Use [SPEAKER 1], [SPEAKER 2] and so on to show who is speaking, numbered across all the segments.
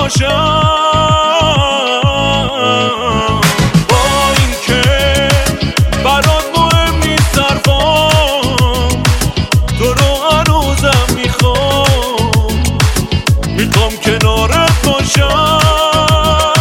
[SPEAKER 1] باشم، با این که برات مهم نیست حرفام، تو رو هنوزم میخوام کنارت باشم.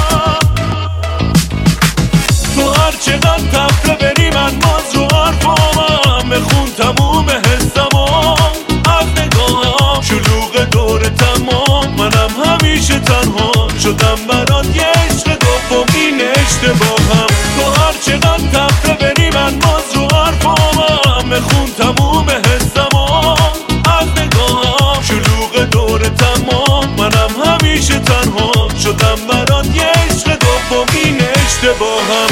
[SPEAKER 1] تو هر چقدر تفره بری من باز رو حرفامم، بخون تموم حسمام از نگاهم، شلوغ دور تمام منم همیشه تنها شدم برات یه عشق دوم، این اشتباهم. تو هر چقدر تفره بری من باز رو حرفامم، بخون تموم حسمام از نگاهم، شلوغ دور تمام منم همیشه تنها شدم برات یه عشق دوم، این اشتباهم.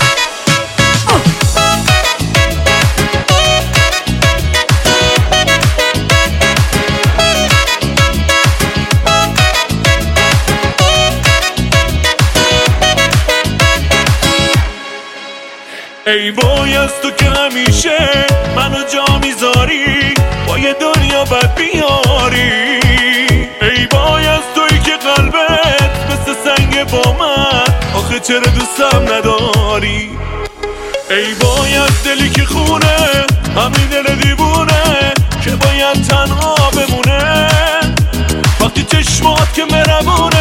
[SPEAKER 1] ای وای از تو که همیشه منو جا میذاری، با یه دنیا بد بیاری. ای وای از تویی که قلبت مثل سنگ با من، آخه چرا دوستم نداری. ای وای از دلی که خونه، همین دل دیوونه که باید تنها بمونه، وقتی چشمات که مهربونه